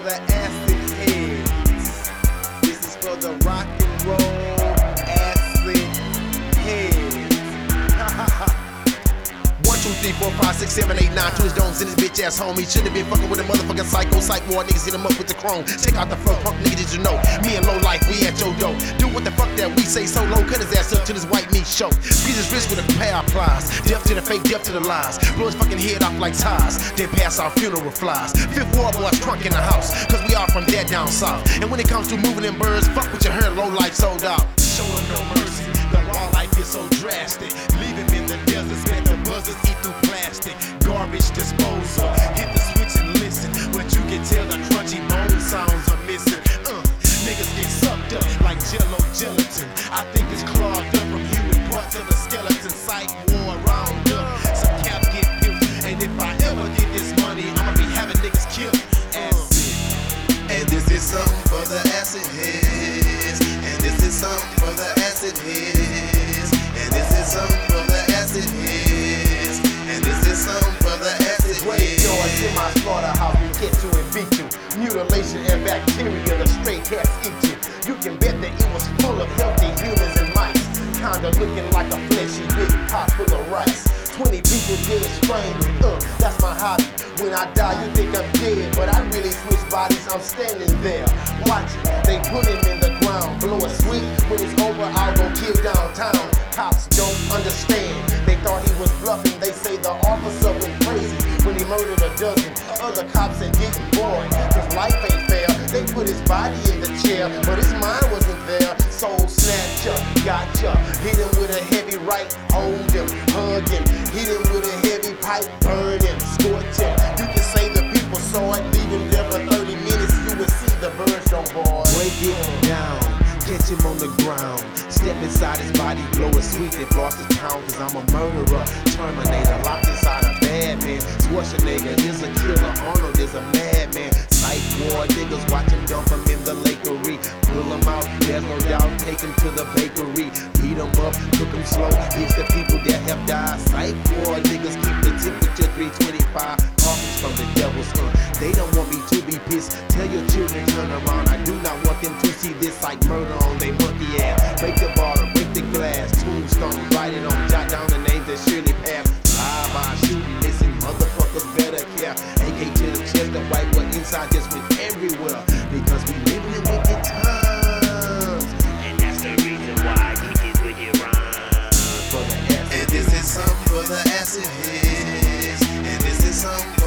the acid heads. This is for the rock and roll acid heads. 1, 2, 3, 4, 5, 6, 7, 8, 9. To his domes and his bitch ass homie. Should've been fucking with a motherfucking psycho. Psych war niggas hit him up with the chrome. Check out the front punk nigga, did you know? Me and low life, we at your door. Do what the fuck that we say so low. Cut his ass up to this white meat show. Squeeze his wrist with a pair of plies. Death to the fake, death to the lies. Blow his fucking head off like ties. Then pass our funeral flies. Fifth ward boys drunk in the house. Cause we all from dead down south. And when it comes to moving them birds, fuck what you heard, low life sold out. Show him no mercy. The law life is so drastic. Leave him in the desert, spend the buzzers, eat through plastic. Garbage disposal. Hit the switch and listen. But you can tell the crunchy bone sounds are missing. Niggas get sucked up like jello gelatin. I think it's clogged up from human parts of the skeleton. Psych war around up. Some caps get killed. And if I ever get this money, I'ma be having niggas killed. Acid. And this is something for the acid heads. And this is something for the acid heads. And this is something for the acid heads. And this is something for the acid heads. Wait, yours in my slaughterhouse, we get you and beat you. Mutilation and bacteria, the stray cats eat you. You can bet that it was full of healthy humans and mice. Kinda looking like a fleshy big pot full of rice. 20 people dead strange, that's my hobby. When I die, you think I'm dead, but I really switch bodies, I'm standing there. Watching, they put him in the ground, blow a sweet. When it's over, I'll go kill downtown. Cops don't understand, they thought he was bluffing. They say the officer went crazy when he murdered a dozen other cops and didn't boy. Cause life ain't fair, they put his body in the chair, but his mind wasn't there. Soul snatcher, gotcha, hit him with a heavy right, hold him, hug him. Hit him with a heavy pipe, burn him, scorch him. You can say the people saw it, leave him there for 30 minutes, you will see the birds don't boy. Break it down, catch him on the ground. Step inside his body, blow a sweet and floss his town. Cause I'm a murderer, Terminator, locked inside a bad man. Schwarzenegger is a killer, Arnold is a madman. Psych war niggas watch him dump him in the lakery. Pull him out, there's no doubt, take him to the bakery. Beat him up, cook him slow, it's the people that have died. Psych war niggas keep the temperature 325. Coffins from the devil's son, they don't want me to be pissed. Tell your children turn around, I do not want them to see this like murder on they monkey ass. Break the bottle, break the glass, tombstone, write it on, jot down the names that surely pass. Drive-by shooting, listen, motherfuckers better care. AK to the chest, the white one inside just went everywhere. Because we living in wicked times. And that's the reason why I kick it with your rhymes. For the acid. And this is something for the acid heads. And this is something